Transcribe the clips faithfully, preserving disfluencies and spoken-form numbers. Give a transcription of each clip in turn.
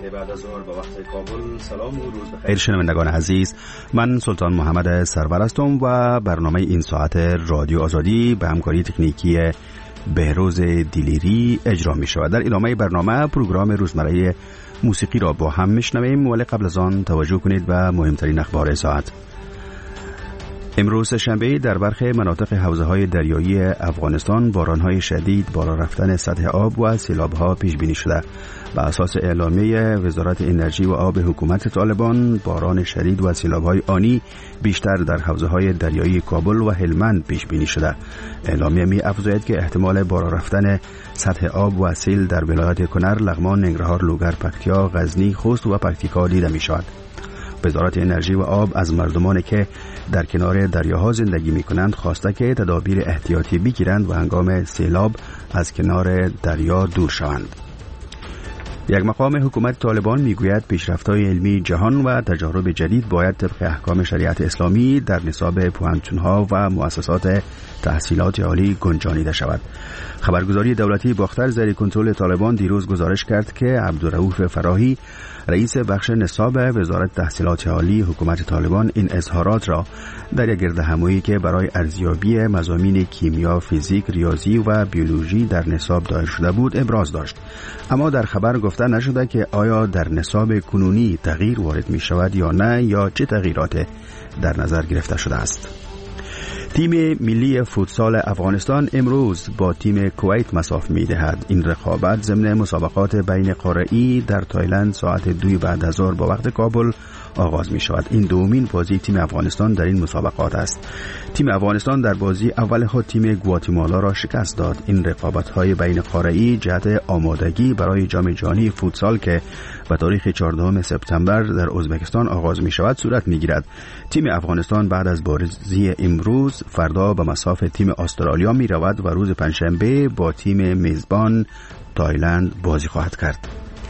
بعد از ظهر به وقت کابل. سلام و روز بخیر شنوندگان عزیز، من سلطان محمد سرور هستم و برنامه این ساعت رادیو آزادی به همکاری تکنیکی بهروز دیلیری اجرا می شود. در ادامه برنامه پروگرام روزمره موسیقی را با هم میشنویم، ولی قبل از آن توجه کنید به مهمترین اخبار ساعت. امروز شنبه در برخی مناطق حوزه‌های دریایی افغانستان باران‌های شدید، بالا رفتن سطح آب و سیلاب‌ها پیش بینی شده. بر اساس اعلامیه وزارت انرژی و آب حکومت طالبان، باران شدید و سیلاب‌های آنی بیشتر در حوزه‌های دریایی کابل و هلمند پیش بینی شده. اعلامیه می‌افزاید که احتمال بالا رفتن سطح آب و سیل در ولایت کنر، لغمان، ننگرهار، لوگر، پکتیا، غزنی، خوست و پکتیکا دیده می‌شود. وزارت انرژی و آب از مردمانی که در کنار دریاها زندگی می کنند خواسته که تدابیر احتیاطی بگیرند و هنگام سیلاب از کنار دریا دور شوند. یک مقام حکومت طالبان میگوید پیشرفت‌های علمی جهان و تجارب جدید باید طبق احکام شریعت اسلامی در نصاب پوهنتون‌ها و مؤسسات تحصیلات عالی گنجانیده شود. خبرگزاری دولتی باختر زیر کنترل طالبان دیروز گزارش کرد که عبدالرؤوف فراهی، رئیس بخش نصاب وزارت تحصیلات عالی حکومت طالبان، این اظهارات را در یک گردهمایی که برای ارزیابی مضامین کیمیا، فیزیک، ریاضی و بیولوژی در نصاب دایر شده بود ابراز داشت. اما در خبر گفته نشده که آیا در نصاب کنونی تغییر وارد می شود یا نه، یا چه تغییرات در نظر گرفته شده است. تیم ملی فوتسال افغانستان امروز با تیم کویت مساف می دهد. این رقابت ضمن مسابقات بین قاره‌ای در تایلند ساعت دوی بعد از ظهر با وقت کابل آغاز می شود. این دومین بازی تیم افغانستان در این مسابقات است. تیم افغانستان در بازی اول خود تیم گواتیمالا را شکست داد. این رقابت‌های بین قاره‌ای جهت آمادگی برای جام جهانی فوتسال که به تاریخ چهاردهم سپتامبر در ازبکستان آغاز می شود صورت می گیرد. تیم افغانستان بعد از بازی امروز فردا به مصاف تیم استرالیا می رود و روز پنجشنبه با تیم میزبان تایلند بازی خواهد کرد.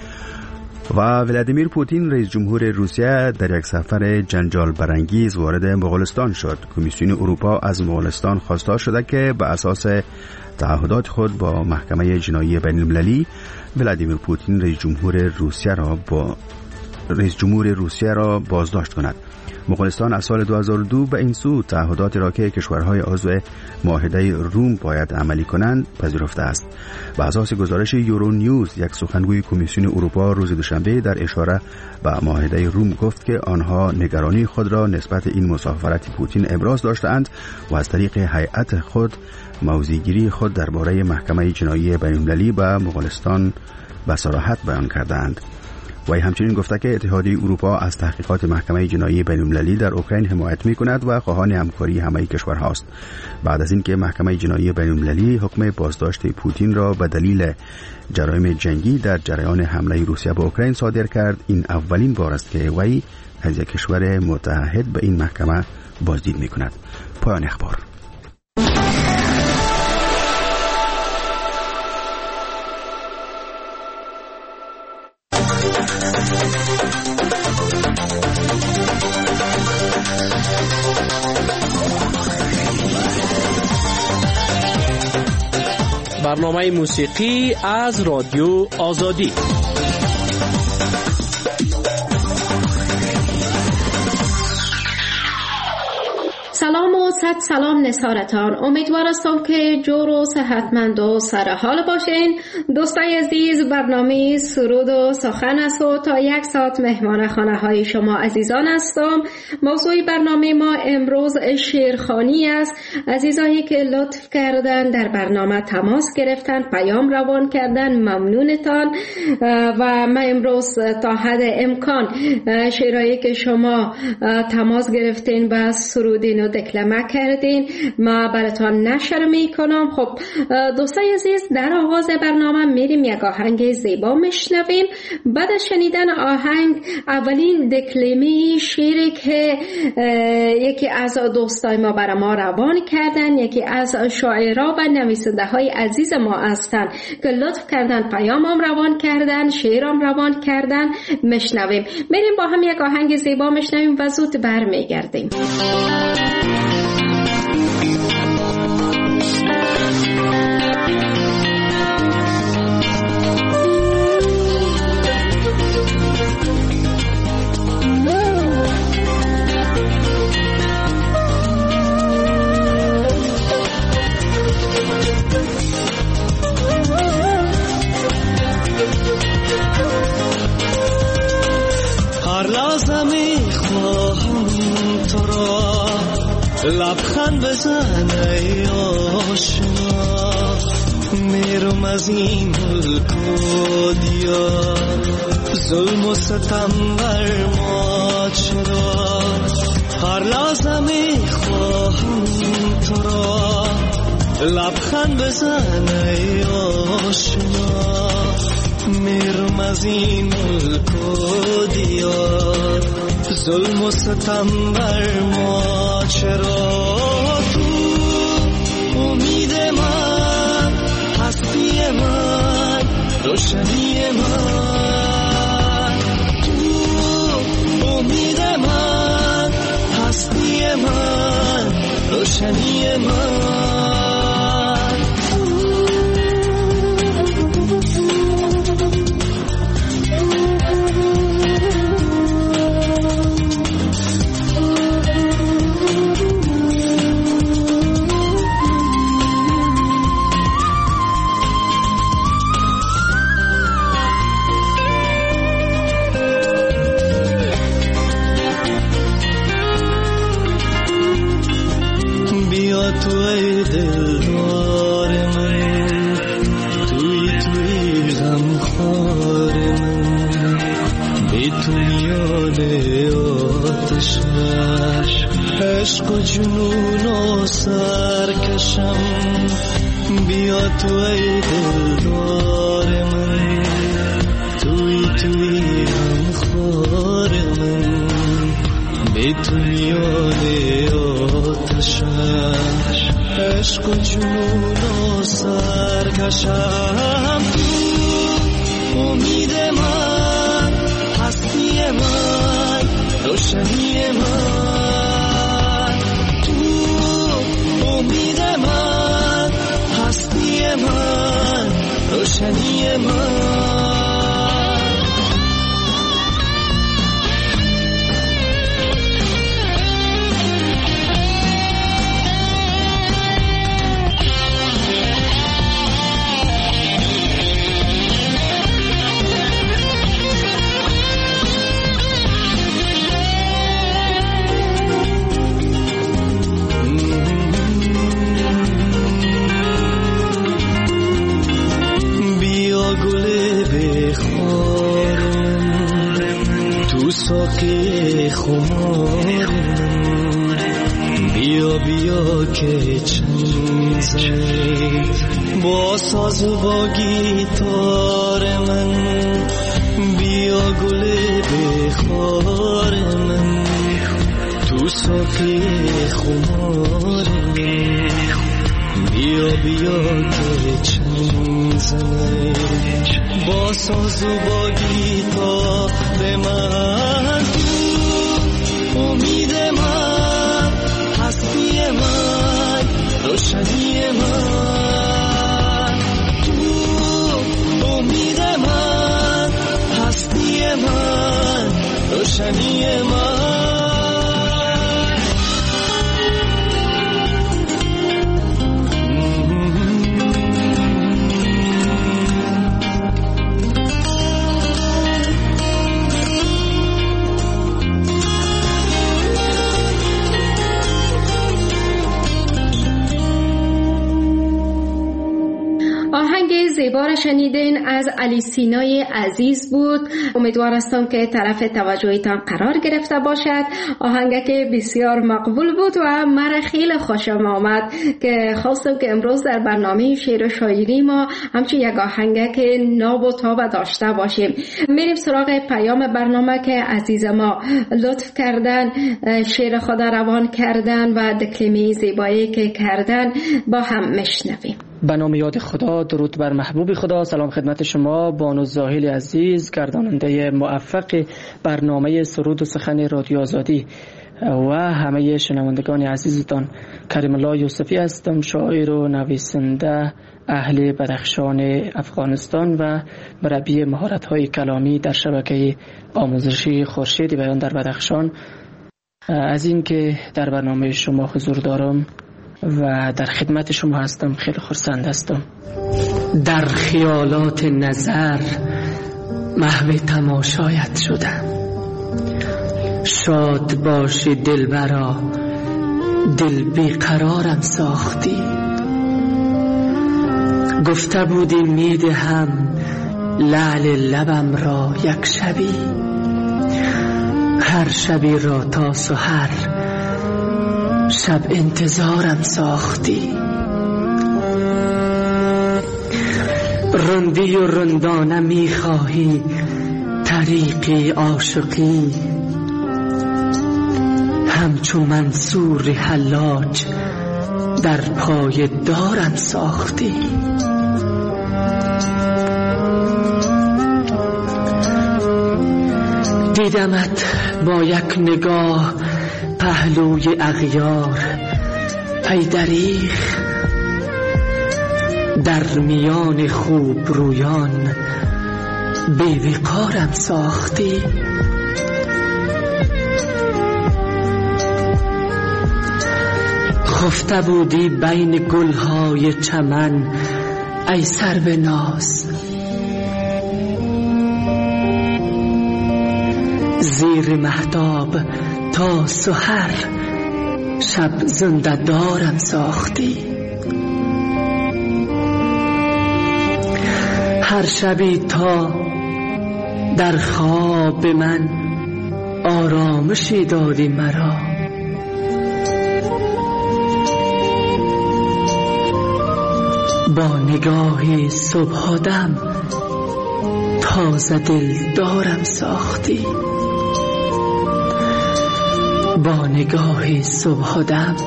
و ولادیمیر پوتین رئیس جمهور روسیه در یک سفر جنجال برانگیز وارد مغولستان شد. کمیسیون اروپا از مغولستان خواستار شده که به اساس تعهدات خود با محکمه جنایی بین المللی ولادیمیر پوتین رئیس جمهور روسیه را با رئیس جمهور روسیه را بازداشت کند. مغولستان از سال دو هزار و دو به این سو تعهدات را که کشورهای عضو معاهده روم باید عملی کنند پذیرفته است. به اساس گزارش یورو نیوز، یک سخنگوی کمیسیون اروپا روز دوشنبه در اشاره به معاهده روم گفت که آنها نگرانی خود را نسبت این مسافرت پوتین ابراز داشتند و از طریق هیئت خود موضع‌گیری خود درباره محکمه جنایی بین‌المللی به مغولستان به صراحت بیان کردند. و همچنین گفته که اتحادیه اروپا از تحقیقات محکمه جنایی بین‌المللی در اوکراین حمایت می‌کند و خواهان همکاری همه کشورهاست. بعد از اینکه محکمه جنایی بین‌المللی حکم بازداشت پوتین را به دلیل جرایم جنگی در جریان حمله روسیه به اوکراین صادر کرد، این اولین بار است که وی از یک کشور متحد به این محکمه بازدید می‌کند. پایان اخبار. برنامه موسیقی از رادیو آزادی. سلام و صد سلام نثارتان. امیدوار هستم که جور و صحتمند و سر حال باشین. دوستای عزیز، برنامه سرود و سخن است و تا یک ساعت مهمان خانه های شما عزیزان هستم. موضوع برنامه ما امروز شعرخوانی است. عزیزانی که لطف کردن در برنامه تماس گرفتن، پیام روان کردن، ممنونتان. و ما امروز تا حد امکان شعرهایی که شما تماس گرفتین و سرودین و دکلمه کردین ما براتان نشر میکنم. خب دوستای عزیز، در آغاز برنامه میریم یک آهنگ زیبا میشنویم. بعد از شنیدن آهنگ اولین دکلمه شعری که یکی از دوستای ما برای ما روان کردن، یکی از شاعرها و نویسنده های عزیز ما هستن که لطف کردن پیامم روان کردن، شعرم روان کردن، میشنویم. میریم با هم یک آهنگ زیبا میشنویم و زود برمیگردیم. لبخند بزن ای آشنا، میرم از این ملک و دیار، ظلم و ستم بر ما چرا، هر لحظه میخواهم تو را، لبخند بزن ای آشنا، میرم از این ملک و دیار، ظلم و ستم بر ما چرا، تو امید من، هستی من، روشنی من، تو امید من، هستی من، روشنی من. تو ای دلدار من، توی توی غمخوار من، بی تو میان آتش عشق و جنون و سرکشم، بیا تو ای دلدار من، توی توی غمخوار من، بی تو میان آتش عشق و جنون و سرکشم، تو امید من، هستی من، روشنی من، تو امید من، هستی من، روشنی من. ساقی خمار من، بیا بیا که چند زنید با ساز و با گیتار من، بیا گل بخار من، تو ساقی خمار من، بیا بیا که چند زنید با ساز و با گیتار من، تو امید من، هستی من، روشنی من، تو امید من، هستی من، روشنی من. زیبا شنیدین از علی سینای عزیز بود. امیدوار هستم که طرف توجهتان قرار گرفته باشد. آهنگ که بسیار مقبول بود و مرا خیلی خوشم آمد که خواستم که امروز در برنامه شعر و شاعری ما همچون یک آهنگ که ناب و تاب داشته باشیم. میریم سراغ پیام برنامه که عزیز ما لطف کردن، شعر خود روان کردن و دکلمه زیبایی که کردن با هم میشنویم. به نام یاد خدا، درود بر محبوب خدا. سلام خدمت شما بانو زاهل عزیز، گرداننده موفق برنامه سرود و سخن رادیو آزادی و همه شنوندگان عزیزتان. کریم الله یوسفی هستم، شاعر و نویسنده اهل بدخشان افغانستان و مربی مهارت‌های کلامی در شبکه آموزشی خورشید بیان در بدخشان. از اینکه در برنامه شما حضور دارم و در خدمت شما هستم خیلی خرسند هستم. در خیالات نظر محو تماشایت شدم، شاد باشی دلبرا دل بیقرارم ساختی. گفته بودی میدهم لعل لبم را یک شبی، هر شبی را تا سحر شب انتظارم ساختی. رندی و رندانه میخواهی طریقی عاشقی، همچو منصور حلاج در پای دارم ساختی. دیدمت با یک نگاه پهلوی اغیار، ای دریغ در میان خوب رویان بی وقارم ساختی. خفته بودی بین گلهای چمن ای سرو ناز، زیر مهتاب تا سحر شب زنده دارم ساختی. هر شبی تا در خواب من آرامشی دادی مرا، با نگاهی صبح دم تازه دل دارم ساختی. با نگاهی صبح دم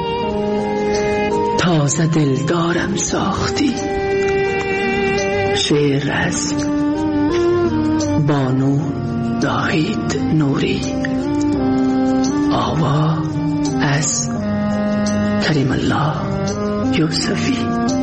تازه دل دارم ساختی. شعر از بانو داهید نوری، آوا از کریم الله یوسفی.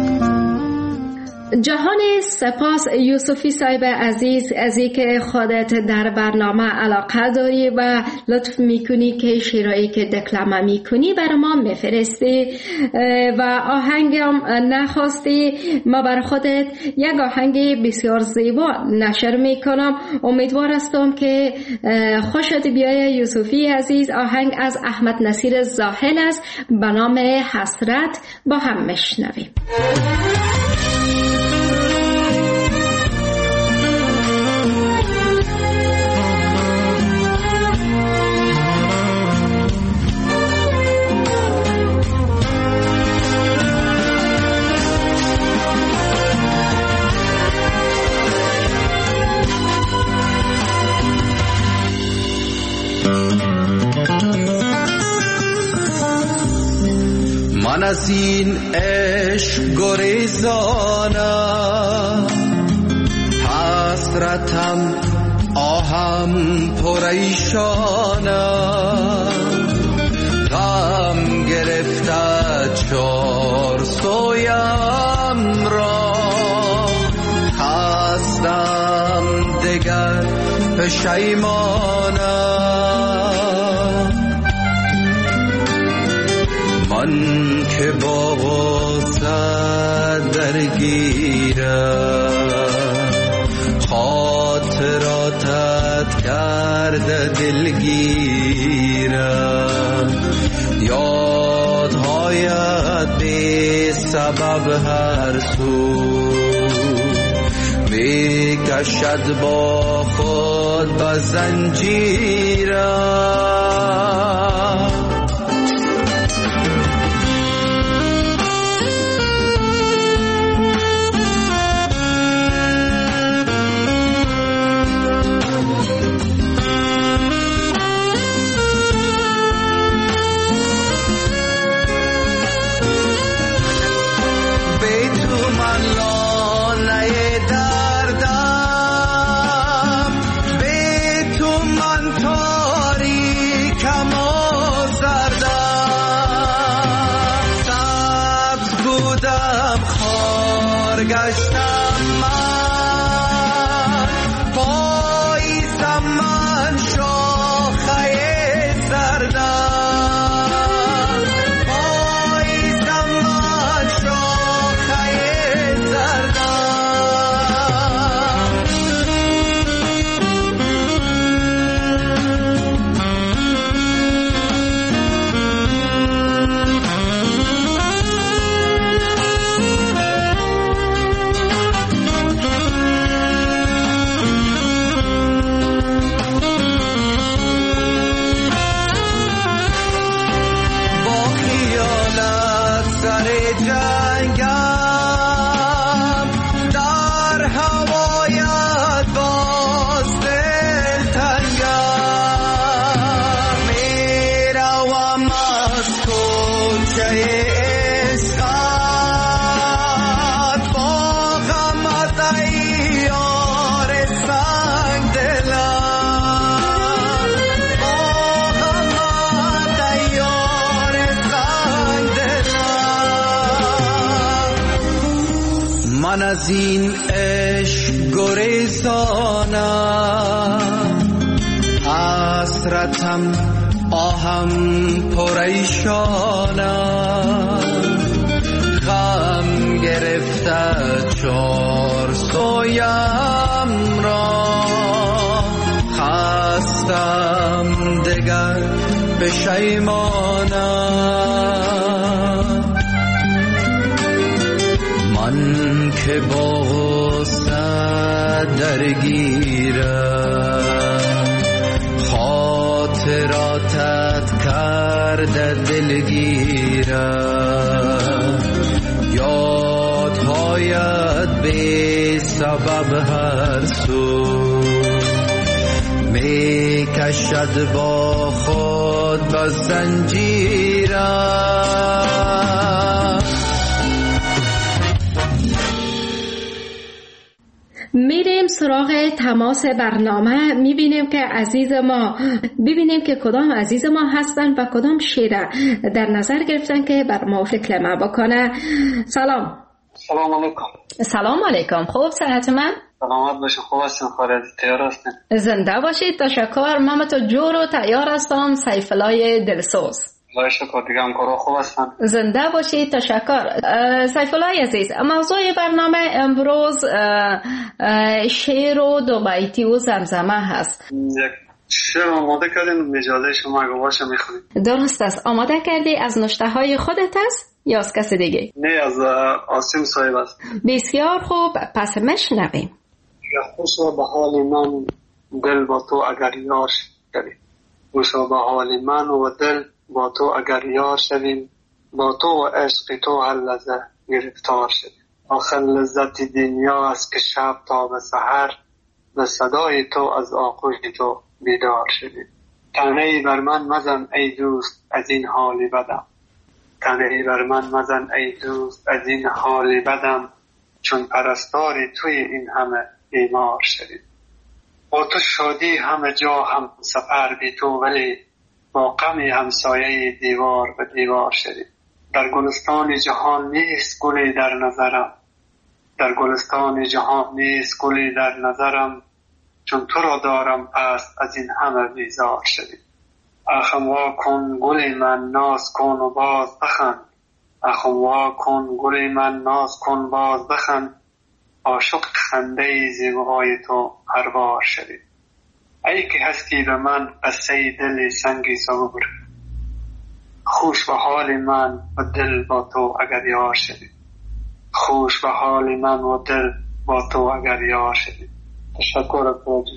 جهان سپاس یوسفی صاحب عزیز از اینکه خودت در برنامه علاقه داری و لطف میکنی که شعرهایی که دکلمه میکنی بر ما میفرستی و آهنگم نخواستی. ما بر خودت یک آهنگ بسیار زیبا نشر میکنم. امیدوار هستم که خوشت بیای یوسفی عزیز. آهنگ از احمد نصیر زاهل است به نام حسرت. با هم میشنویم. من از این عشق گریزانم، حسرتم آهم پریشانم، غم گرفته چار سویم را، خستم دگر پشیمانم. من که با غصه درگیرم، خاطراتت کرده دلگیرم، یادهایت بی سبب هر سو میکشد با خود به زنجیرم. جنگم در هوایت باز دل تنگم میروم از کوچه عشقت با غمت ای یار سنگ دلم با غمت ای یار سنگ دلم من از این عشق گریزانم حسرتم آهم پریشانم غم گرفته چار سویم را خستم دگر پشیمانم من که با غصه درگیرم خاطراتت کرده دلگیرم یادهایت بی سبب هر سو می کشد با خود با زنجیرم. میریم سراغ تماس برنامه، میبینیم که عزیز ما ببینیم که کدام عزیز ما هستن و کدام شیره در نظر گرفتن که بر ما فکر بکنه. سلام. سلام علیکم. سلام علیکم. خوب صحت من؟ سلامت باشید. خوب هستین؟ خارج تیار هستین؟ زنده باشید. تشکر. من تو جور و تیار هستم. سیفالله دلسوز. الله شکر. دیگه همکارا خوب هستن؟ زنده باشید. تشکر. سیفالله عزیز، موضوع برنامه امروز شعر و دو بیتی و زمزمه هست. یک شعر آماده کردیم، اجازه شما اگه باشه میخونیم. درست است. آماده کردی؟ از نوشته های خودت است یا از کس دیگه؟ نه، از عاصم صاحب است. بسیار خوب، پس مشنویم. خوش و به حال من دل با تو اگر یار شویم، خوش و به حال من و دل با تو اگر یار شویم، با تو و عشق تو هر لحظه گرفتار شویم. آخر لذت دنیا است که شب تا به سحر به صدای تو از آغوش تو بیدار شویم. طعنه‌ای بر من مزن ای دوست از این حالی بدم، طعنه‌ای بر من مزن ای دوست از این حالی بدم، چون پرستاری توی این همه بیمار شویم. با تو شادی همه جا هم سفر بی تو، ولی با غم همسایه دیوار به دیوار شویم. در گلستان جهان نیست گلی در نظرم، در گلستان جهان نیست گلی در نظرم، چون تو را دارم پس از این همه بیزار شویم. اخم وا کن گل من ناز کن و باز بخند، اخم وا کن گل من ناز کن باز بخند، عاشق خنده زیبای تو هر بار شویم. ای که هستی به من قصه دل سنگی صبور، خوش به حال من و دل با تو اگر یار شویم، خوش به حال من و دل با تو اگر یار شویم. تشکر.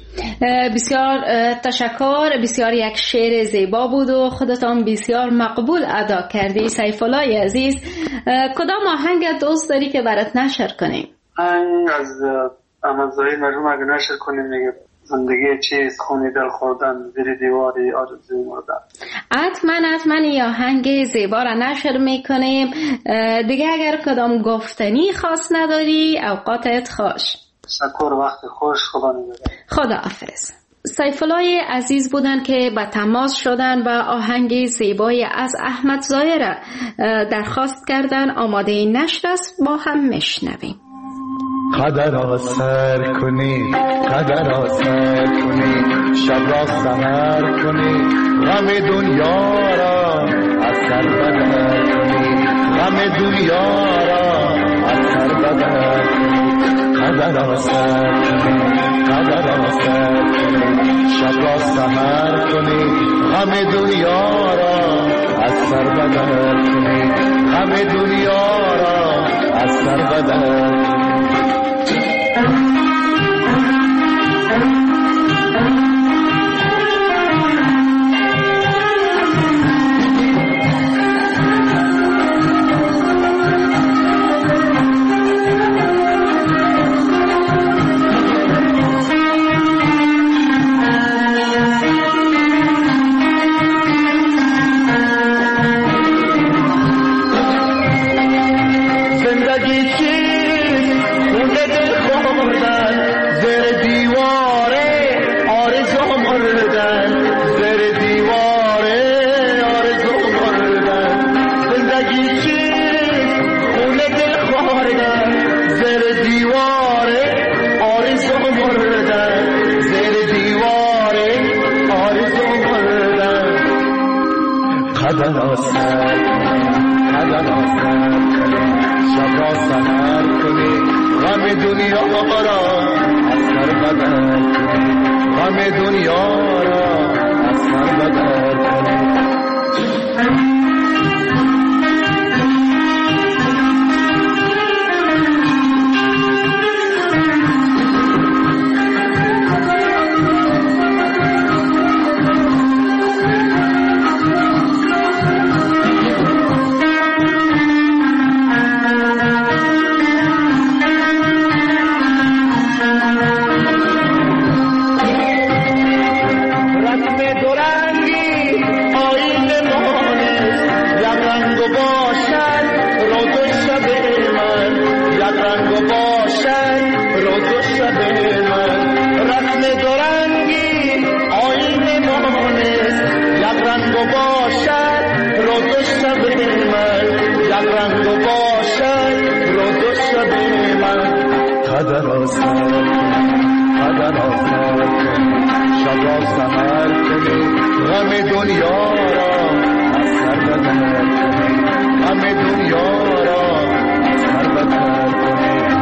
بسیار تشکر. بسیار یک شعر زیبا بود و خودتان بسیار مقبول ادا کردی. سیفالله عزیز، کدام آهنگ دوست داری که برات نشر کنیم؟ آهنگ از امازایی مرحوم اگه نشر کنیم میگه زندگی چیست خونی دل خوردن زیر دیواری آرزوی مردن. حتما حتما این آهنگ زیبا را نشر میکنیم. دیگه اگر کدام گفتنی خاص نداری اوقاتت خوش. تشکر. وقت خوش. خدا نگهدار. خدا حافظ. سیفالله عزیز بودن که به تماس شدن و آهنگ زیبای از احمد ظاهر درخواست کردن. آماده نشر است، با هم میشنویم. قدر را سر کنی، قدر را سر کنی، شب را سحر کنی، غم دنیا را از سر بدر کنی، غم دنیا را از سر بدر کنی. قدر را سر کنی، قدر را سر کنی، شب را سحر کنی، غم دنیا را از سر بدر کنی، غم دنیا را از سر بدر کنی. زندگی چیست خون دل خوردن زیر دیواره آرزو مردن زیر دیواره آرزو مردن زندگی چیست خون دل خوردن زیر دیواره آرزو مردن زیر دیواره آرزو مردن قدر آسد قدر آسد شب را سهر کنی غم دنیا را از سر بدر کنی غم دنیا را از سر بدر کنی قدر آسد قدر آسد شب را سهر کنی غم دنیا را از سر بدر کنی غم دنیا را از سر بدر کنی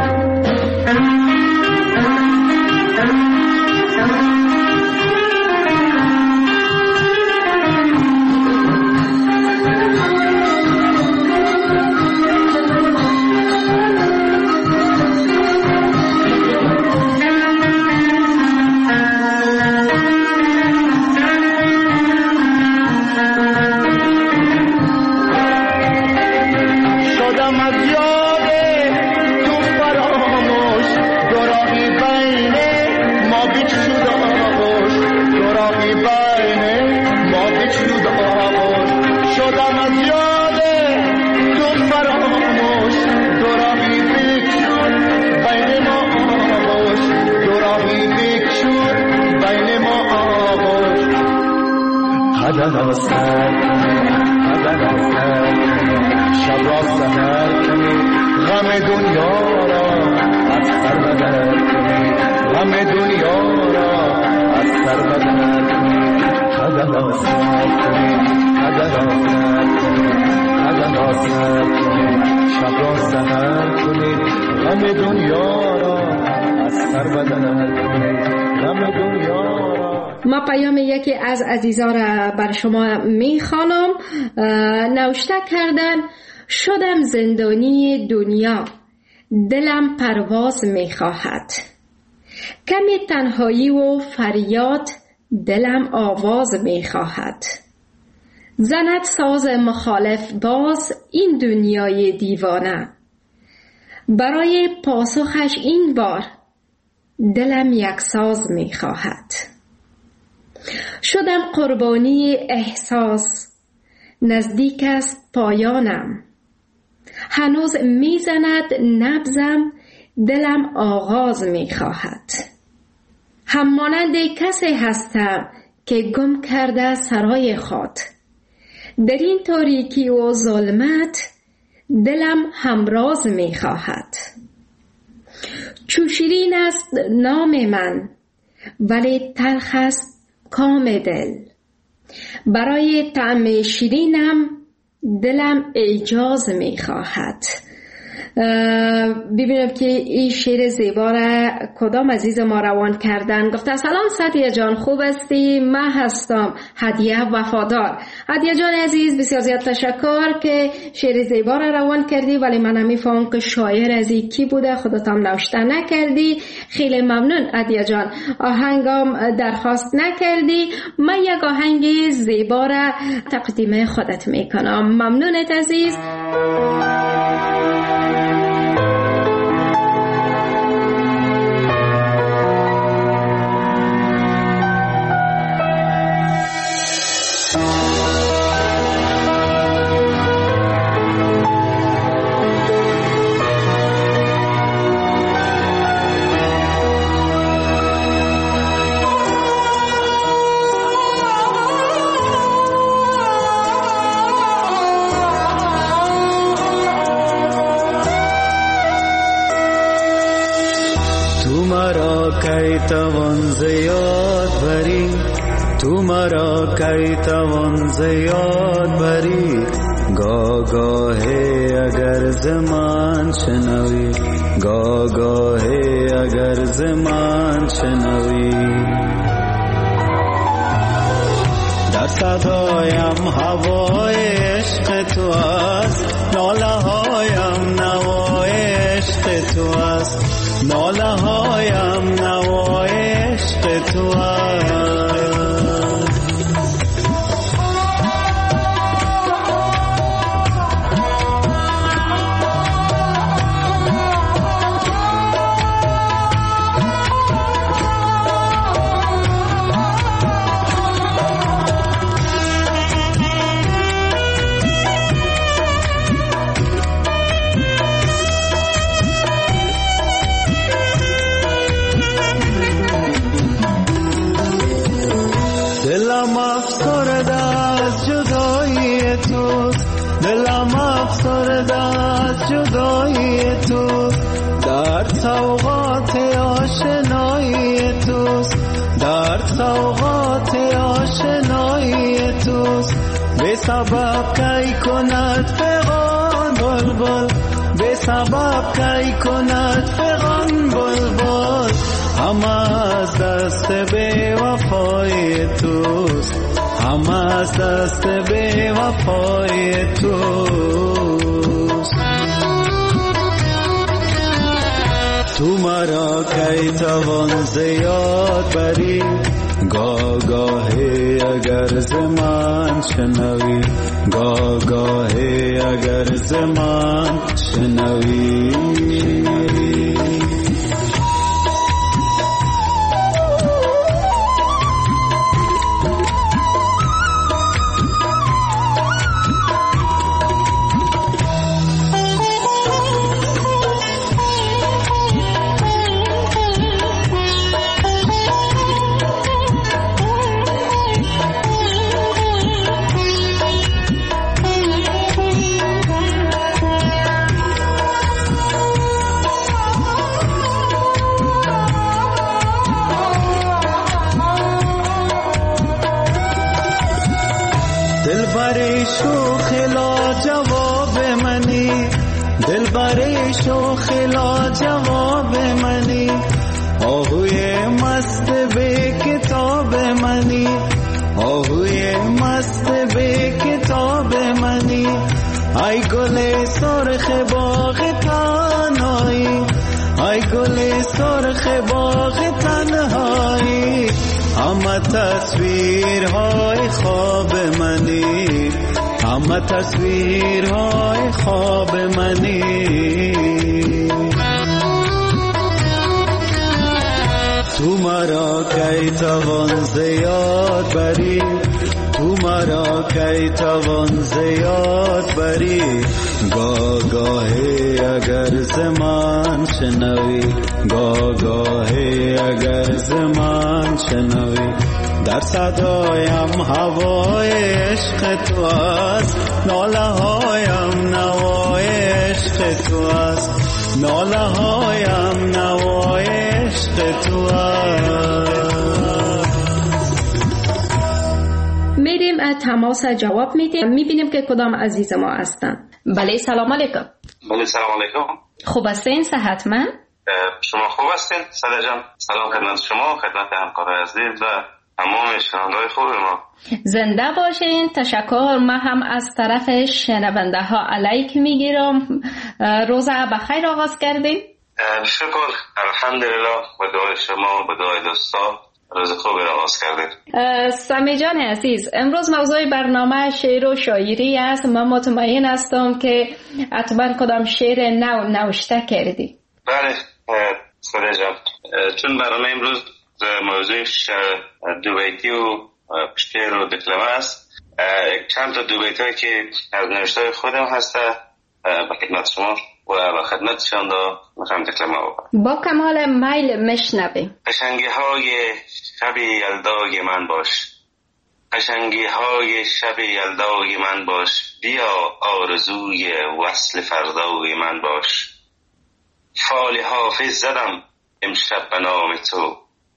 قدر آسد قدر آسد شب را سهر کنی غم دنیا را از سر بدر کنی غم دنیا را از سر بدر کنی قدر آسد قدر آسد قدر آسد شب را سهر کنی غم دنیا را از سر بدر کنی غم دنیا را. ما پیام یکی از عزیزا را بر شما میخوانم. نوشته کردن شدم زندانی دنیا دلم پرواز میخواهد کمی تنهایی و فریاد دلم آواز میخواهد زند ساز مخالف باز این دنیای دیوانه برای پاسخش این بار دلم یک ساز میخواهد شدم قربانی احساس نزدیک است پایانم هنوز میزند نبضم دلم آغاز میخواهد هم مانند کسی هستم که گم کرده سرای خود در این تاریکی و ظلمت دلم همراز میخواهد چو شیرین است نام من ولی تلخ است کام دل برای طعم شیرینم دلم اعجاز میخواهد. ببینم که این شعر زیبا را کدام عزیز ما روان کردن. گفته سلام سعدیه جان، خوب هستی؟ من هستم هدیه وفادار. هدیه جان عزیز بسیار زیاد تشکر که شعر زیبا را روان کردی، ولی من نمیفهم که شاعر از کی بوده، خودت هم نوشته نکردی. خیلی ممنون هدیه جان، آهنگم درخواست نکردی. من یک آهنگ زیبا را تقدیم خودت میکنم. ممنونت عزیز. توان زیاد بری، تو مرا کی توان زیاد بری. گاه گاهی اگر زمان شنوی، گاه گاهی اگر زمان شنوی. در صدایم هوای عشق تو است، ناله هایم نوای عشق تو است، ناله هایم نوای عشق تو است. دلم افسرده از جدایی توست، دلم افسرده از جدایی توست. در سوغات آشنایی توست، در سوغات آشنایی توست. به سبب کی کند فغان بلبل، به سبب کی کند فغان بلبل. همه از دست بی وفای توست، همه از دست بی وفای توست. تو مرا کی توان زیاد بری، گاه گاهی اگر زمان شنوی، گاه گاهی اگر زمان شنوی. دلبر شوخ لا جواب منی، دلبر شوخ لا جواب منی. آهوی مست به کتاب منی، آهوی مست به کتاب منی. ای گل سرخ باغ تنهایی، ای گل سرخ باغ تنهایی. همه تصویرهای خواب منی، همه تصویرهای خواب منی. تو مرا کی توان زیاد بری، تو مرا کی توان زیاد بری. گاه گاهی اگر زمان شنوی، گاه گاهی اگر زمان شنوی. در صدایم هوای عشق تو است، ناله هایم نوای عشق تو است، ناله هایم نوای عشق تو است. میریم تماس جواب میدیم، میبینیم که کدام عزیز ما هستن. بله سلام علیکم. بله سلام علیکم. خوب هستین؟ صحتمند؟ شما خوب هستین ساده جان؟ سلام خدمت شما، خدمت همکارای عزیز و تمام شنونده‌های خوب ما. زنده باشین. تشکر. ما هم از طرف شنونده ها علیک میگیرم. روز بخیر آغاز کردین؟ شکر الحمدلله، با دعای شما با دعای دوستا روز خوبی را آغاز کردید. سمی جان عزیز، امروز موضوع برنامه شعر و شاعری است. من مطمئن هستم که حتما کدام شعر نو نوشته کردی. بله ساده جان، چون برنامه امروز موضوع دو بیتی و شعر و دکلمه است، چند تا دو بیتی که از نوشته خودم هسته به خدمت شما و به خدمت شما میخوام دکلمه بکنم. با کمال میل میشنویم. قشنگی های شب یلدای من باش، قشنگی های شب یلدای من باش، بیا آرزوی وصل فردای من باش. فال حافظ زدم امشب به نام تو،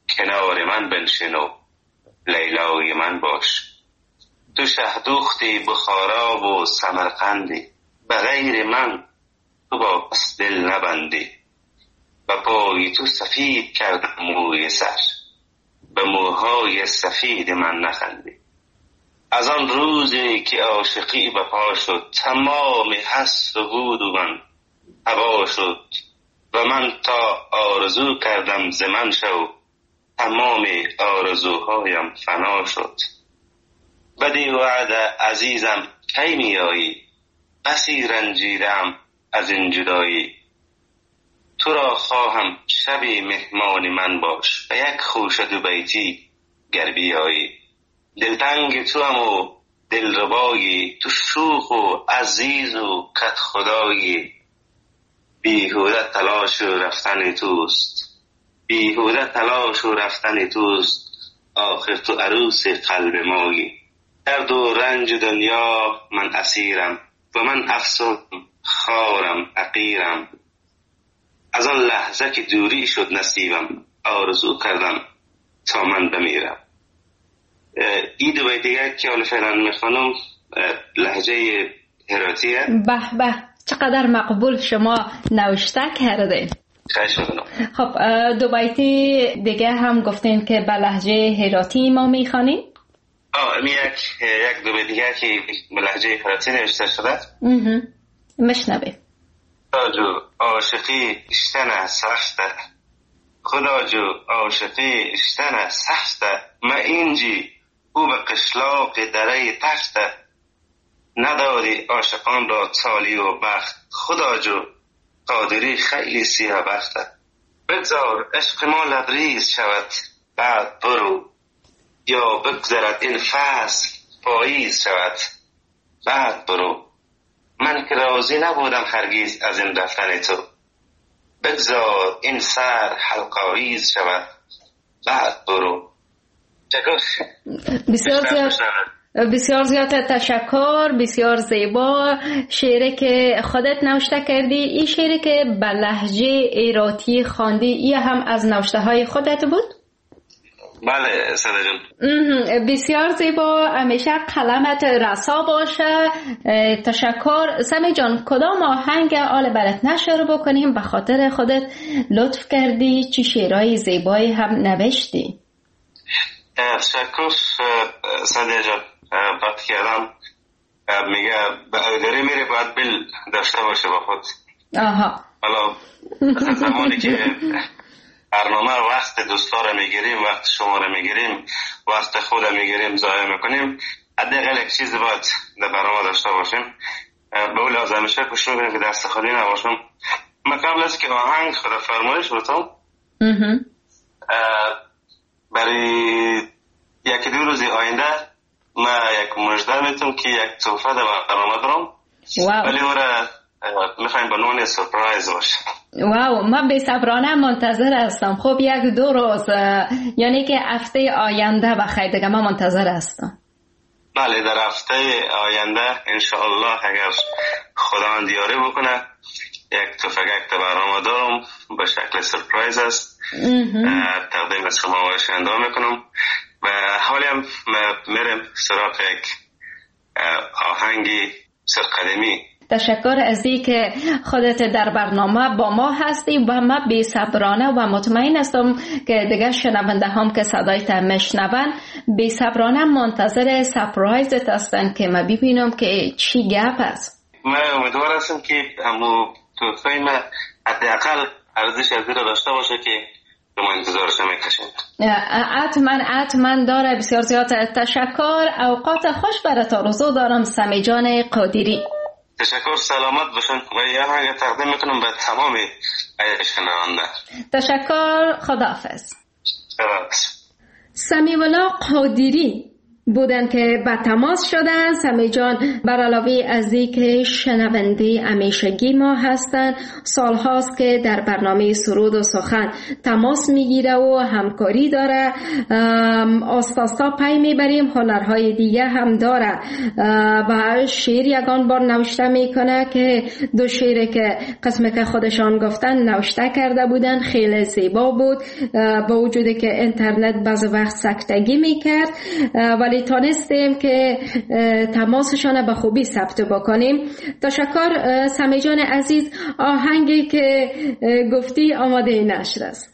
کنار من بنشین و لیلای من باش. تو شهدوختی بخارا و سمرقندی، به غیر من تو با پس دل نبندی. به پای تو سفید کردم موی سر، به موهای سفید من نخندی. از آن روزی که عاشقی به پا شد، تمام حس و بود و من هوا شد. و من تا آرزو کردم ز من شو، تمام آرزوهایم فنا شد. بدی وعده عزیزم کی می آیی، بسی رنجیدم از این جدایی. تو را خواهم شبی مهمان من باش، به یک خوش دو بیتی گر بیایی. دلتنگ تو هم و دلربایی، تو شوخ و عزیز و کت خدایی. بیهوده تلاش و رفتن توست، بیهوده تلاش و رفتن توست. آخر تو عروس قلب مایی. درد و رنج دنیا من اسیرم، و من افسون خارم حقیرم. از آن لحظه که دوری شد نصیبم، آرزو کردم تا من بمیرم. این دو بیت دیگر که حالا فعلا میخوانم لهجه هراتیه. به به، چقدر مقبول شما نوشته کردین. خواهش میکنم. خب دو بیتی دیگه هم گفتین که به لهجه هراتی ما میخوانین؟ آه می یک یک دو بیت دیگر که به لهجه هراتی نوشته شده. مشنویم. خدا جو عاشقی اشتنه سخته، خدا جو عاشقی اشتنه سخته. ما اینجی او به قشلاق دره تخته، نداری عاشقان را تالی و بخت. خدا جو قادری خیلی سیاه بخته. بگذار عشق ما لبریز شود بعد برو، یا بگذرد این فصل پاییز شود بعد برو. من که راضی نبودم هرگیز از این رفتن تو، بگذار این سر حلقاویز شود بعد برو. بسیار زیاد بسیار زیاد تشکر، بسیار زیبا. شعری که خودت نوشته کردی، این شعری که به لهجه هراتی خواندی، این هم از نوشته های خودت بود؟ بله ساده جان. بسیار زیبا، همیشه قلمت رسا باشه. تشکر. سمی جان، کدام آهنگ آل برات نشر بکنیم؟ به خاطر خودت لطف کردی، چی شعرهای زیبایی هم نوشتی. تشکر ساده جان. وقتی که آدم میگه به اودری میره باید بل داشته باشه با خود. آها. حالا زمانی که برنامه وقت دوستا رو میگیریم، وقت شما رو میگیریم، وقت خود رو میگیریم، ضایع میکنیم، حداقل یک چیز باید در برنامه داشته باشیم. به اون لازم میشه کوشش میکنیم که دست خالی نباشم. من قبل از که آهنگ خدا فرمایش بتم برای یکی دو روزی آینده ما یک مجده میتونم که یک توفه در برنامه دارم، ولی او را میخوایم به نوع سورپرایز باشه. واو، من بی صبرانه منتظر هستم. خب یک دو روز، یعنی که هفته آینده بخیر دیگه من منتظر هستم. بله، در هفته آینده انشاءالله اگر خداوند یاری بکنه یک توفگک در برنامه دارم به شکل سورپرایز است. تقدیم از شما و شنونده میکنم و حالی هم میرم سراغ یک آهنگی سرقدمی. تشکر از این که خودت در برنامه با ما هستی و من بی صبرانه و مطمئن هستم که دیگه شنونده هم که صدایت میشنون بی صبرانه منتظر سپرایزت هستن که ما ببینم که چی گپ است. من امیدوار هستم که همو توفه ما حداقل ارزش از رو داشته باشه که شما انتظارش میکشید. حتما حتما داره. بسیار زیاد تشکر. اوقات خوش برات آرزو دارم سمی جان قادری. تشکر، سلامت باشن و یه آهنگ تقدیم میکنم به تمام شنونده. تشکر، خداحافظ. خداحافظ. سمیع الله قادری بودن که به تماس شدن. سمی جان بر علاوه از اینکه شنونده همیشگی ما هستن، سال هاست که در برنامه سرود و سخن تماس میگیره و همکاری داره. آستاستا پی میبریم، هنرهای دیگه هم داره و شعر یگان بار نوشته میکنه که دو شعر که قسمه که خودشان گفتن نوشته کرده بودن، خیلی زیبا بود با وجودی که اینترنت بعض وقت سکتگی میکرد، ولی تانستیم که تماسشان به خوبی ثبت بکنیم. تشکر سمی جان عزیز. آهنگی که گفتی آماده نشر است.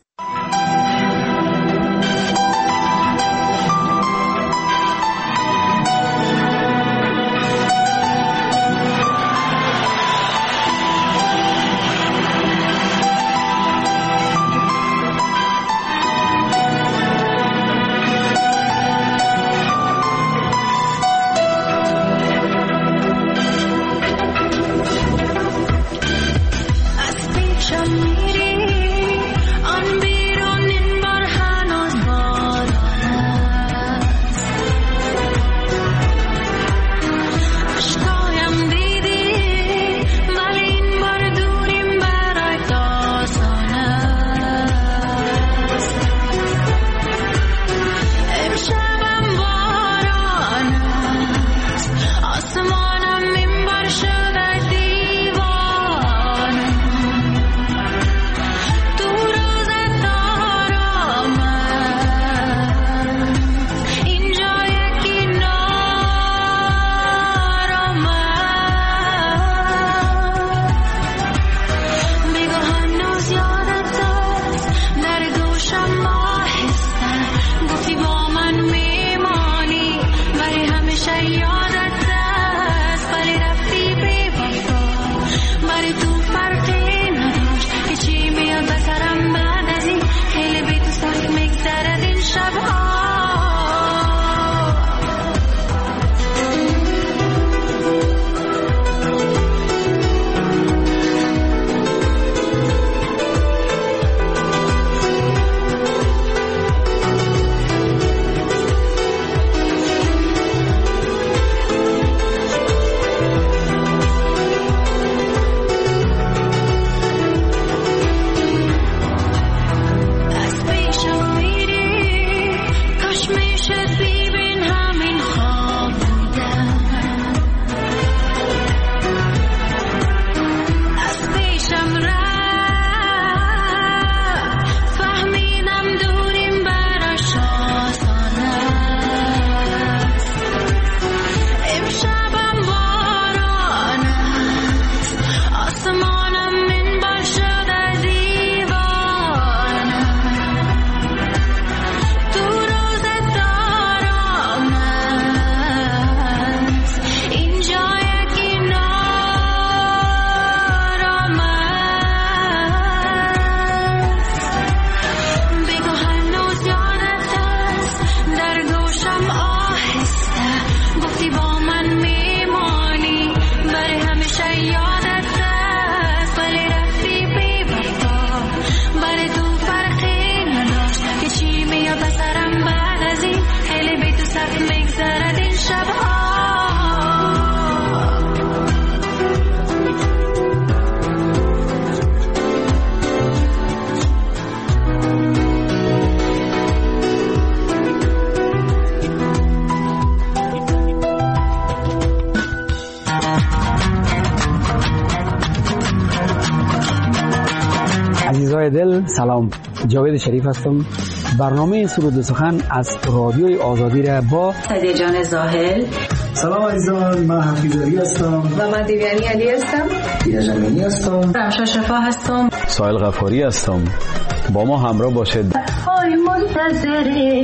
عزیزای دل سلام، جاوید شریف هستم. برنامه سرود و سخن از رادیوی آزادی را با سعدیه جان زاهل. سلام عزیزان، من حفیظ علی هستم و من دیویانی علی هستم. دیده جمینی هستم. رمشا شفا هستم. سایل غفاری هستم. با ما همراه باشید. آی منتظر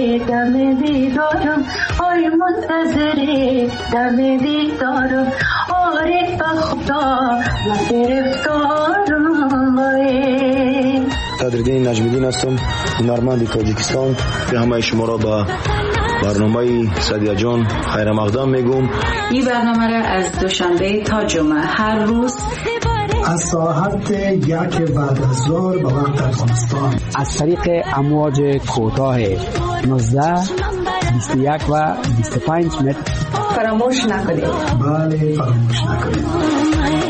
دم دیدارم، آی منتظر دم دیدارم، آره به خدا من گرفتارم. صدرالدین نجمیدین هستم، هنرمند تاجیکستان. به همه شما را با برنامه سعدیه جان خیر مقدم میگم. این برنامه را از دوشنبه تا جمعه هر روز از ساعت یک بعد از ظهر به وقت افغانستان از طریق امواج کوتاه نوزده بیست و یک و بیست و پنج متر. فراموش نکنید. بله فراموش نکنید.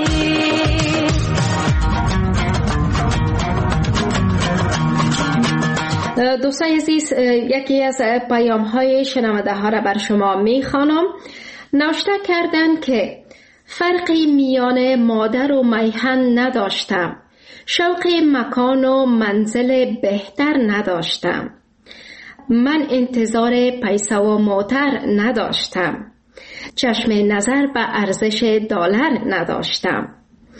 دوستان عزیز، یکی از پیام های شنونده ها را بر شما می خوانم. نوشته کردن که فرقی میان مادر و میهن نداشتم، شوق مکان و منزل بهتر نداشتم، من انتظار پیسه و موتر نداشتم، چشم نظر به ارزش دلار نداشتم،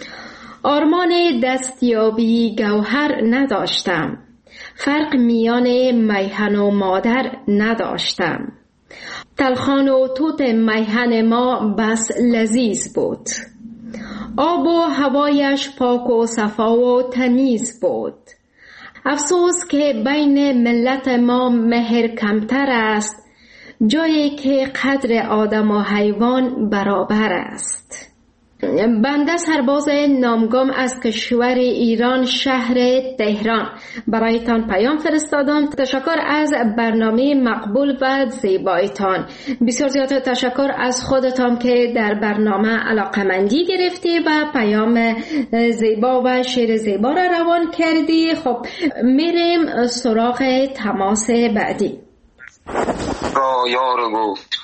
آرمان دستیابی گوهر نداشتم، فرق میان میهن و مادر نداشتم، تلخان و توت میهن ما بس لذیذ بود، آب و هوایش پاک و صفا و تمیز بود، افسوس که بین ملت ما مهر کمتر است، جایی که قدر آدم و حیوان برابر است. بنده سرباز نامگم از کشور ایران، شهر تهران، برایتان پیام فرستادم. تشکر از برنامه مقبول و زیبایتان. بسیار زیاد تشکر از خودتان که در برنامه علاقمندی گرفتی و پیام زیبا و شعر زیبا را روان کردی. خب میریم سراغ تماس بعدی. را یار گفت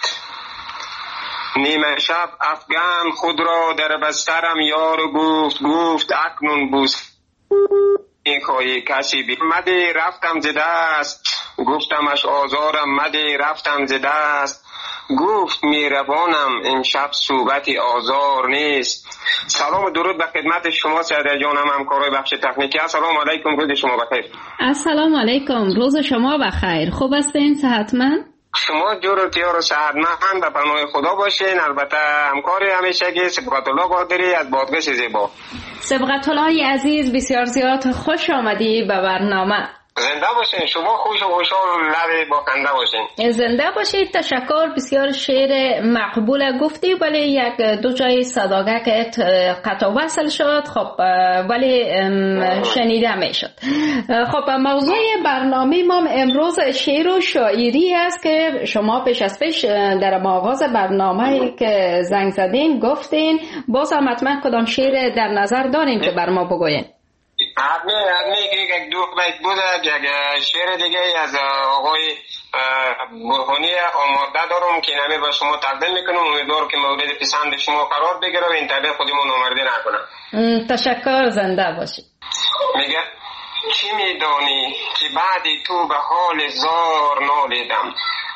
نیمه شب افغان خود را در بسترم یار گفت، گفت اکنون بوس میخواهی کسی بی مده رفتم ز دست، گفتمش آزارم مده رفتم ز دست، گفت میربانم امشب صوبتی آزار نیست. سلام و درود به خدمت شما سعیده جانم، همکارای بخش تکنیکی. السلام علیکم، روز شما بخیر. السلام علیکم، روز شما بخیر. خوب هستین؟ صحتمند؟ شما جور و تیار و صحتمند به پناه خدا باشین. البته همکار همیشگی سبقت الله قادری از بادغیس زیبا. سبقت الله عزیز، بسیار زیاد خوش آمدی به برنامه. زنده باشین، شما خوش و خوشحال لب با خنده باشین. زنده باشید. تشکر. بسیار شعر مقبول گفتی، ولی یک دو جای صداقت قطع وصل شد. خب ولی شنیده میشد. خب موضوع برنامه ما امروز شعر و شاعری است که شما پیش از پیش در آغاز برنامه که زنگ زدین گفتین. باز هم حتما کدام شعر در نظر دارین که بر ما بگوین؟ حتمی حتمی که یک دو بیت بوده، یک شعر دیگه از آقای برهانی آماده دارم که نمی به شما تقدیم میکنم. امیدوارم که مورد پسند شما قرار بگیره و این طبیع خودمون نامرده نکنم. تشکر، زنده باشی. میگه چی میدانی که بعدی تو به حال زار نالیدم،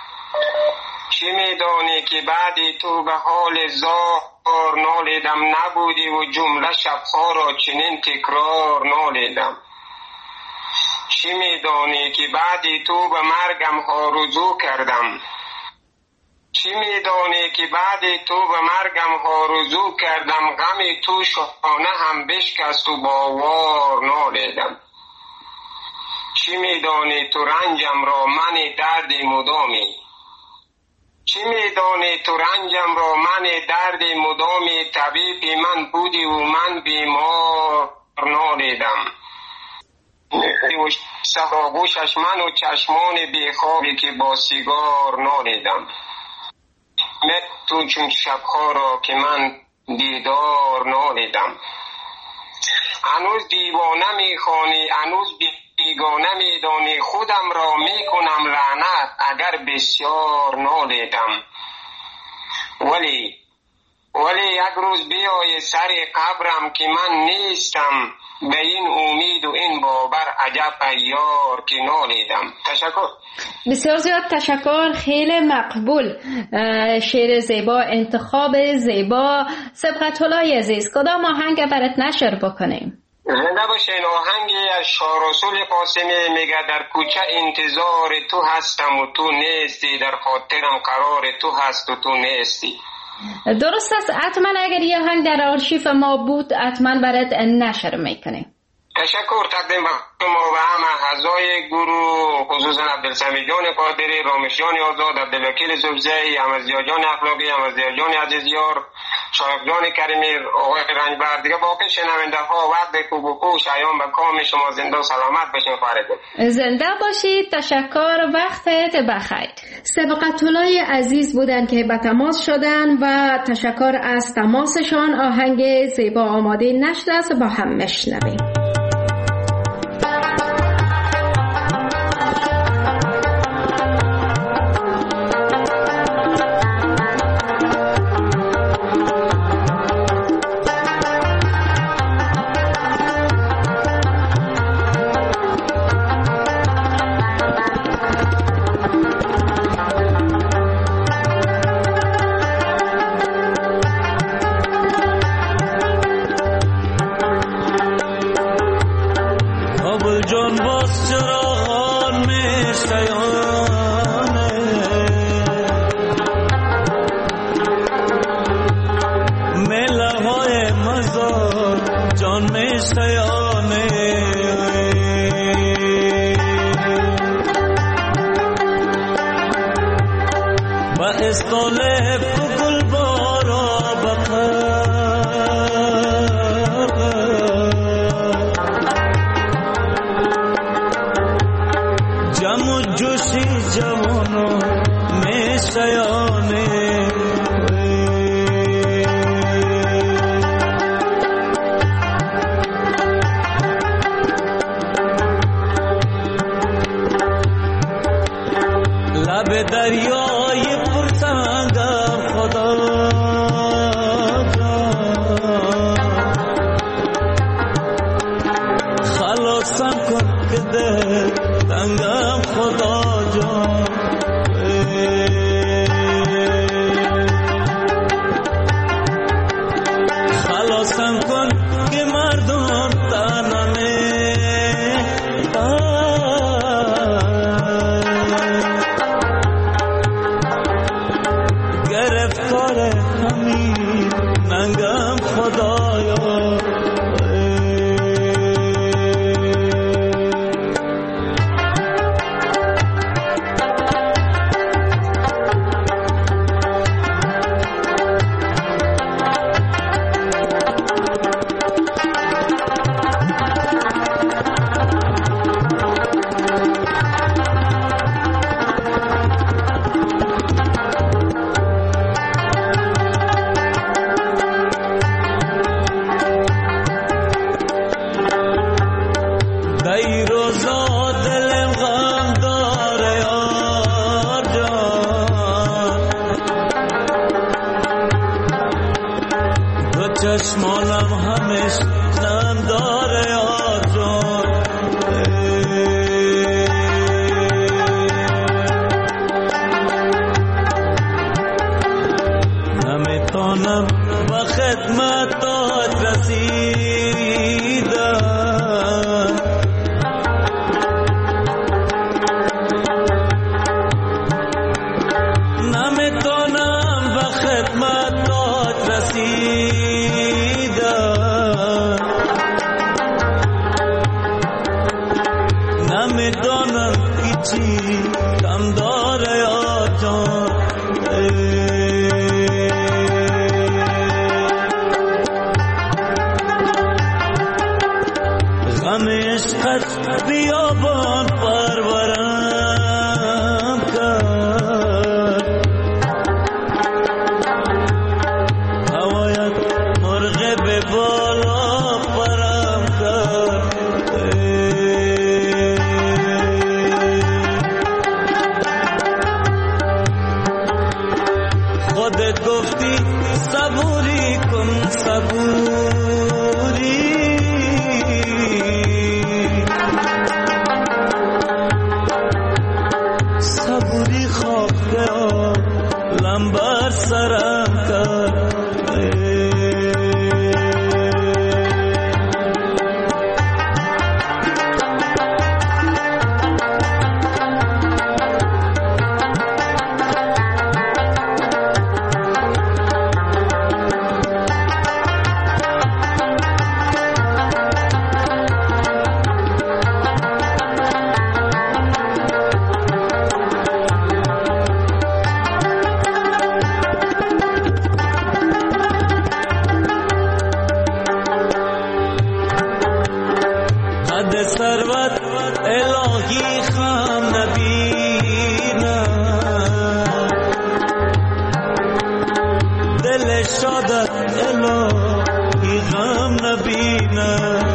چی میدانی که بعدی تو به حال زار نالیدم، نبودی و جمله شبها را چنین تکرار نالیدم، چی میدانی که بعدی تو به مرگم آرزو کردم، چی میدانی که بعدی تو به مرگم آرزو کردم، غمی تو شانه هم بشکست و باور نالیدم، چی میدانی تو رنجم را من درد مدامی، چی میدانی تو رنجم را من درد مدامی، طبیبی من بودی و من بیمار نالیدم، سهاگوشش من و چشمان بیخوابی که با سیگار نالیدم، تو چون شبها را که من دیدار نالیدم، هنوز دیوانه میخوانی، هنوز بیگانه میدانی، خودم را میکنم لعنت اگر بسیار نالیدم، ولی ولی یک روز بیای سر قبرم که من نیستم، به این امید و این باور عجب ایار که نالیدم. تشکر. بسیار زیاد تشکر، خیلی مقبول. شعر زیبا، انتخاب زیبا. سبقت الله عزیز، کدام آهنگ برات نشر بکنیم؟ زنده باشین. آهنگی از شاه رسول قاسمی میگه در کوچه انتظار تو هستم و تو نیستی، در خاطرم قرار تو هست و تو نیستی. درست است. حتما اگر یه آهنگ در آرشیف ما بود حتما برات نشر میکنیم. تشکر تقدیم به شما و همه اعضای گروه، خصوصا عبدالسمیع جان قادری، رامش جان آزاد، عبدالوکیل زوزی، احمدضیا جان اخلاقی، احمدضیا جان عزیزیار، شایق جان کریمی، آقای رنجبر، دیگه باقی شنونده ها وقت خوب و خوش شایان به کام شما زنده و سلامت باشین. خواهرتون زنده باشید. تشکر، وقتت بخیر. سبقت‌الله عزیز بودن که به تماس شدن و تشکر از تماسشان. آهنگ زیبا آماده نشده است، با هم مشنویم. ثروت الهی خم نبینم، دل شادت الهی غم نبینم.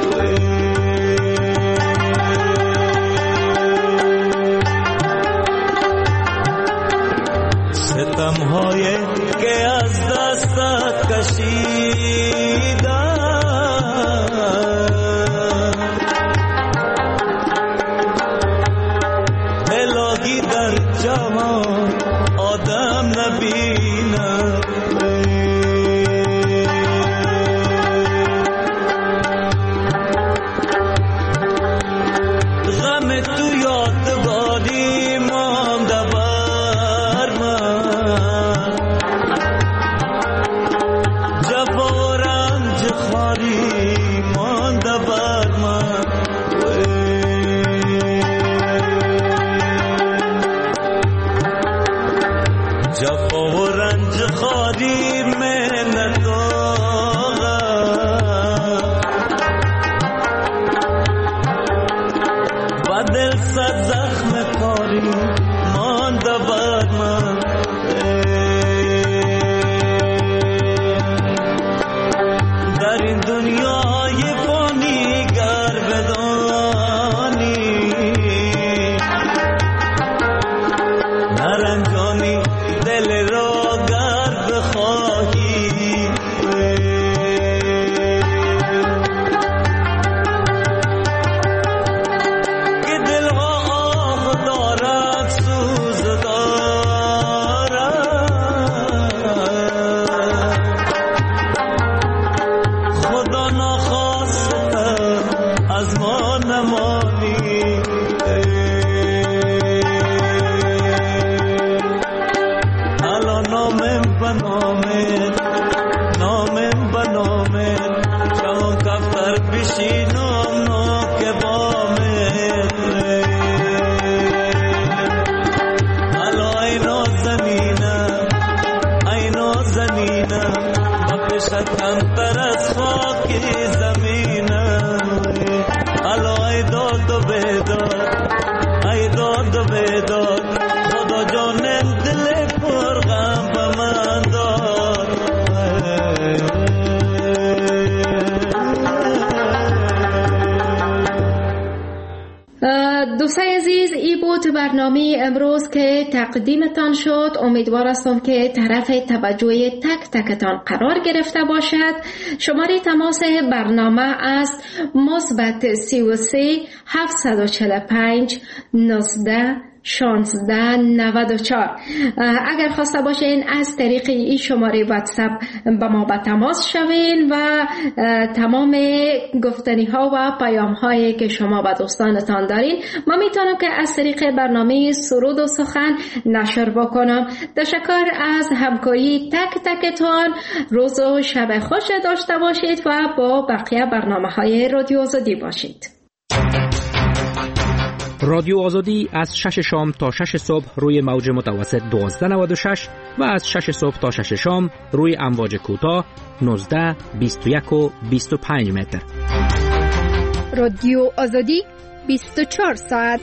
ستم‌های که از دستت کشیدم، الهی در جهان آدم نبینم. غم تو یادگاری مانده بر من، جفا و رنج خواری مانده بر من. جفا و رنج خواری منت و دل صد زخم کاری مانده بر من. در این دنیای فانی گر بدانی، نرنجانی دل را گر بخواهی. که دلها آه دارد سوز دارد، خدا نخواسته از ما نمانی. الان نامم بنامت، نامم بنامت، چون کفتر بشینم ناک بامت. الان ای نازنینم، ای نازنینم، با پیشت کمتر از خاک زمینم. الان ای داد و بیداد، ای داد و بیداد، خدا جانم دل پر غم به من داد. دوستای عزیز، ای بود برنامه امروز که تقدیمتان شد. امیدوار هستم که طرف توجه تک تکتان قرار گرفته باشد. شماره تماس برنامه است مثبت سی و سه هفتصد و چهل و پنج نوزده شانزده نود و چهار. اگر خواسته باشین از طریق این شماره واتساپ با ما به تماس شوین و تمام گفتنی ها و پیام هایی که شما به دوستانتان دارین ما میتونم که از طریق برنامه سرود و سخن نشر بکنم. تشکر از همکاری تک تکتان. روز و شب خوش داشته باشید و با بقیه برنامه های رادیو آزادی باشید. رادیو آزادی از شش شام تا شش صبح روی موج متوسط دوازده نود و شش و از شش صبح تا شش شام روی امواج کوتاه نوزده بیست و یک و بیست و پنج متر. رادیو آزادی بیست و چهار ساعت.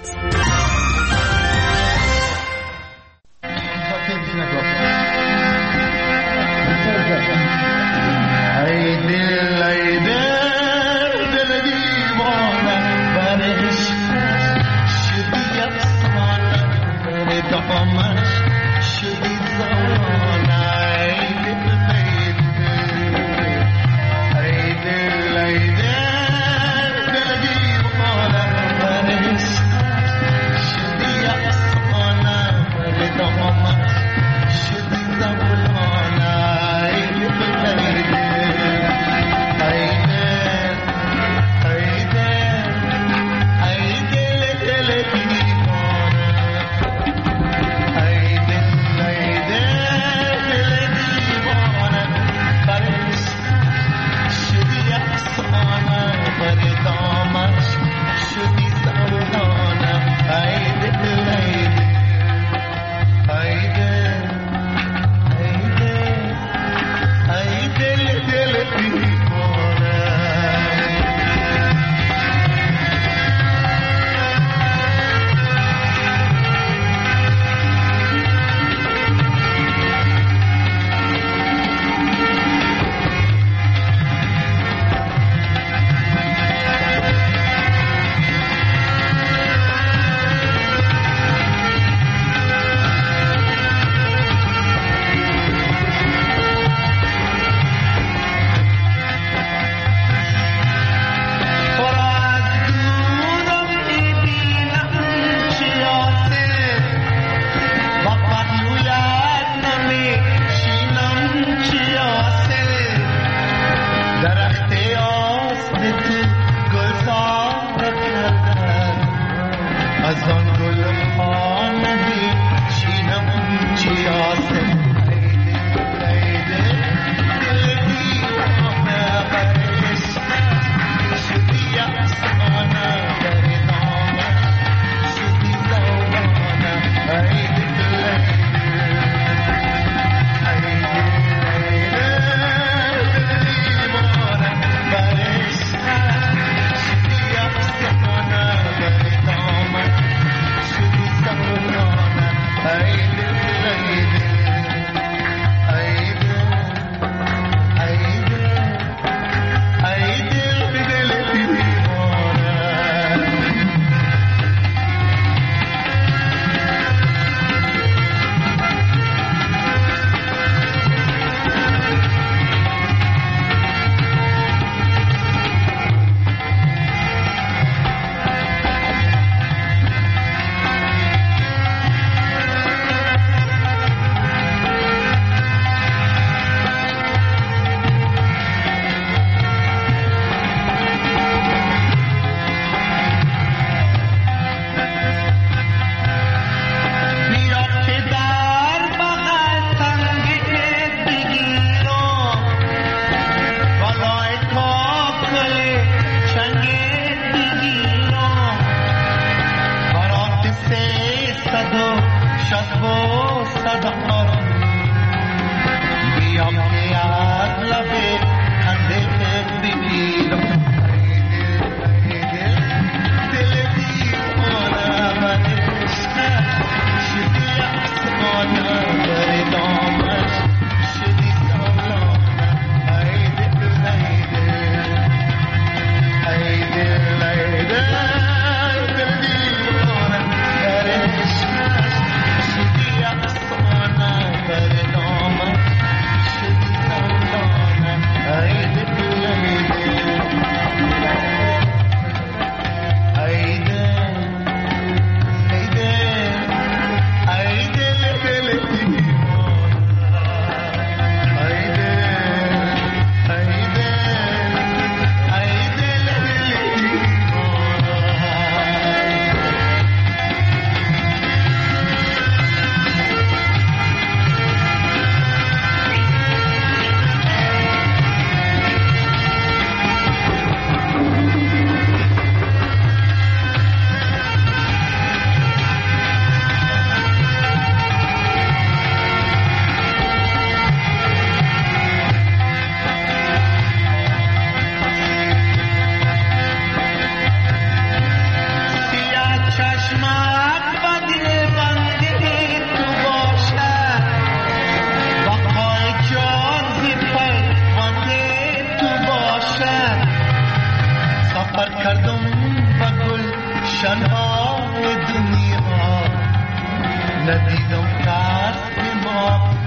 ای دل ای دل دل دیوانه برش شدی افسانه دامش شدی زمانه. ای دل ای دل دل دیوانه برش و صد آرام بیام که از لب خنده بگیرم دل دیوانه من عشقت شدی آسمانه بر دامش شدی سالانه ای دل ای دل ای دل ای دل دل دیوانه بر عشقت شدی آسمانه بر دامش شدی سالانه ای دل ای ندیدم کس به ما